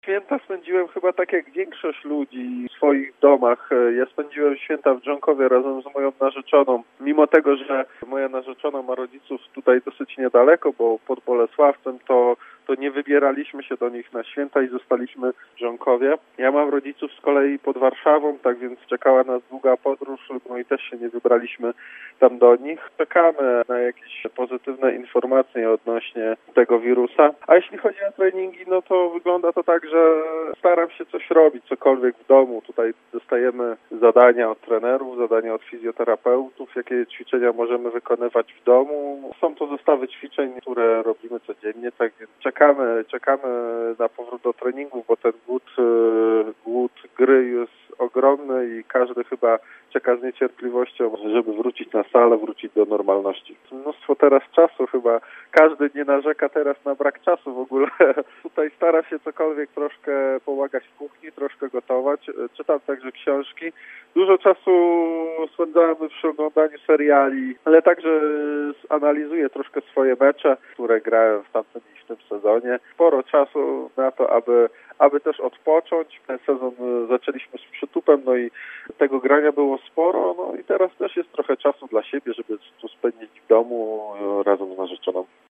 Święta spędziłem chyba tak jak większość ludzi w swoich domach. Ja spędziłem święta w Dżonkowie razem z moją narzeczoną. Mimo tego, że moja narzeczona ma rodziców tutaj dosyć niedaleko, bo pod Bolesławcem, to nie wybieraliśmy się do nich na święta i zostaliśmy w Dżonkowie. Ja mam rodziców z kolei pod Warszawą, tak więc czekała nas długa podróż, no i też się nie wybraliśmy tam do nich. Czekamy na jakieś pozytywne informacje odnośnie tego wirusa. A jeśli chodzi o treningi, no to wygląda to tak, że staram się coś robić, cokolwiek w domu. Tutaj dostajemy zadania od trenerów, zadania od fizjoterapeutów, jakie ćwiczenia możemy wykonywać w domu. Są to zestawy ćwiczeń, które robimy codziennie, tak więc czekamy na powrót do treningu, bo ten głód gry jest ogromny i każdy chyba czeka z niecierpliwością, żeby wrócić na salę, wrócić do normalności. Mnóstwo teraz czasu chyba. Każdy nie narzeka teraz na brak czasu w ogóle. Tutaj staram się cokolwiek troszkę pomagać w kuchni, troszkę gotować. Czytam także książki. Dużo czasu spędzałem przy oglądaniu seriali, ale także analizuję troszkę swoje mecze, które grałem w tamtym i w tym sezonie. Sporo czasu na to, aby też odpocząć. Ten sezon zaczęliśmy z przytupem, no i tego grania było sporo, no i teraz też jest trochę czasu dla siebie, żeby tu spędzić w domu razem z narzeczoną.